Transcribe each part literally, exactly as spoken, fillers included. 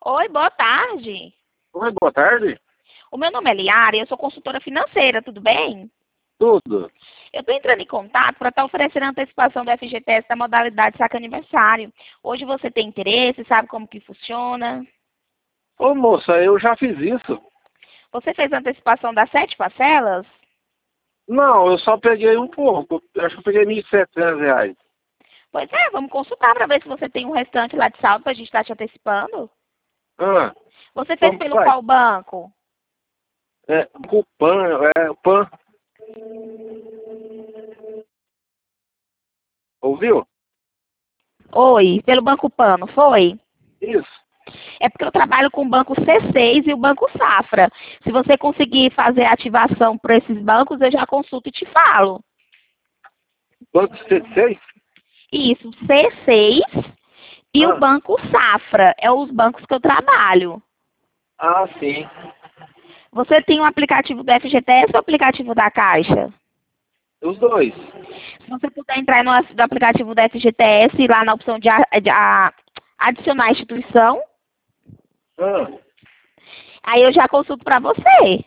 Oi, boa tarde. Oi, boa tarde. O meu nome é Liara e eu sou consultora financeira, tudo bem? Tudo. Eu estou entrando em contato para estar oferecendo a antecipação do F G T S da modalidade saque aniversário. Hoje você tem interesse, sabe como que funciona? Ô, moça, eu já fiz isso. Você fez a antecipação das sete parcelas? Não, eu só peguei um pouco. Eu acho que eu peguei mil e setecentos reais. Pois é, vamos consultar para ver se você tem um restante lá de saldo para a gente estar te antecipando. Ah, Você fez como pelo faz? qual banco? É, o PAN, é, o PAN. Ouviu? Oi, pelo Banco Pan, não foi? Isso. É porque eu trabalho com o Banco C seis e o Banco Safra. Se você conseguir fazer a ativação para esses bancos, eu já consulto e te falo. Banco C seis? Isso, C seis e o Ah, Banco Safra. É os bancos que eu trabalho. ah, sim. Você tem o aplicativo do F G T S ou o aplicativo da Caixa? Os dois. Se você puder entrar no do aplicativo do F G T S, lá na opção de, a- de a- adicionar instituição, Ah, aí eu já consulto para você.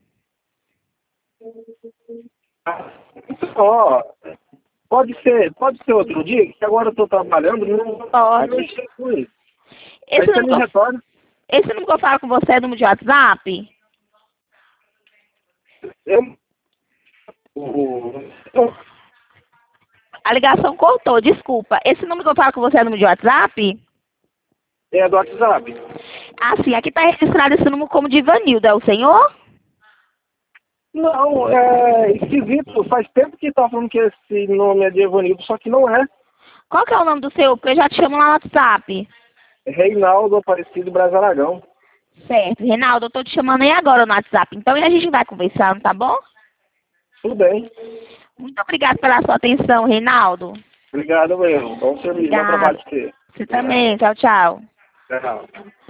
ó, pode ser, pode ser outro dia, que agora eu tô trabalhando, não vou Pode. mexer com isso. Aí Esse você número, me que eu, retorna. esse número que eu falo com você é número de WhatsApp? Eu, o, o, A ligação cortou, desculpa. Esse número que eu falo com você é número de WhatsApp? é do WhatsApp. Ah, sim. Aqui está registrado esse número como de Ivanildo. É o senhor? Não, é esquisito. Faz tempo que tá falando que esse nome é de Evanildo, só que não é. Qual que é o nome do seu? Porque eu já te chamo lá no WhatsApp. Reinaldo Aparecido Braz Aragão. Certo. Reinaldo, eu tô te chamando aí agora no WhatsApp. Então, e a gente vai conversando, tá bom? Tudo bem. Muito obrigada pela sua atenção, Reinaldo. Obrigado mesmo. Bom serviço, bom trabalho Obrigada. de você. Você Obrigado. também. Tchau, tchau. Tchau.